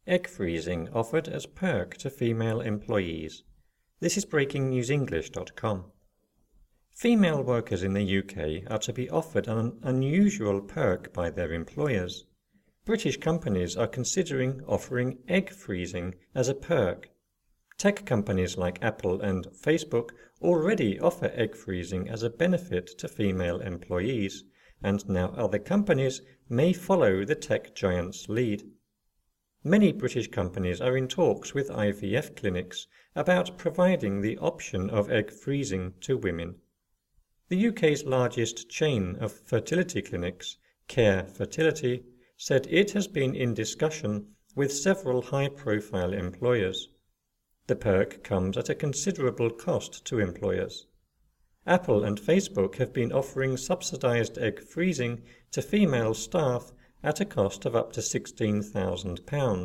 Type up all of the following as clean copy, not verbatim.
Egg freezing offered as perk to female employees. This is breakingnewsenglish.com. Female workers in the UK are to be offered an unusual perk by their employers. British companies are considering offering egg freezing as a perk. Tech companies like Apple and Facebook already offer egg freezing as a benefit to female employees, and now other companies may follow the tech giant's lead. Many British companies are in talks with IVF clinics about providing the option of egg freezing to women. The UK's largest chain of fertility clinics, Care Fertility, said it has been in discussion with several high-profile employers. The perk comes at a considerable cost to employers. Apple and Facebook have been offering subsidized egg freezing to female staff at a cost of up to £16,000,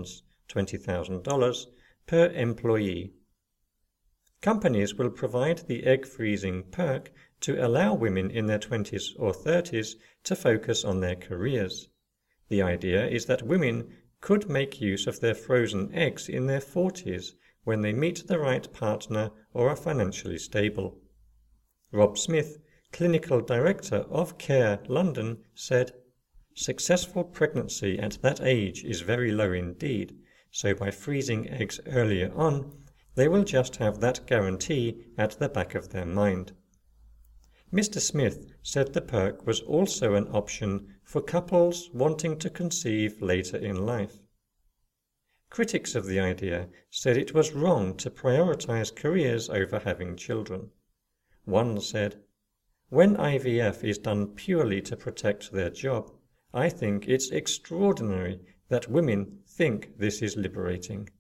$20,000, per employee. Companies will provide the egg freezing perk to allow women in their 20s or 30s to focus on their careers. The idea is that women could make use of their frozen eggs in their 40s when they meet the right partner or are financially stable. Rob Smith, Clinical Director of Care London, said, "Successful pregnancy at that age is very low indeed, so by freezing eggs earlier on, they will just have that guarantee at the back of their mind." Mr. Smith said the perk was also an option for couples wanting to conceive later in life. Critics of the idea said it was wrong to prioritize careers over having children. One said, "When IVF is done purely to protect their job, I think it's extraordinary that women think this is liberating."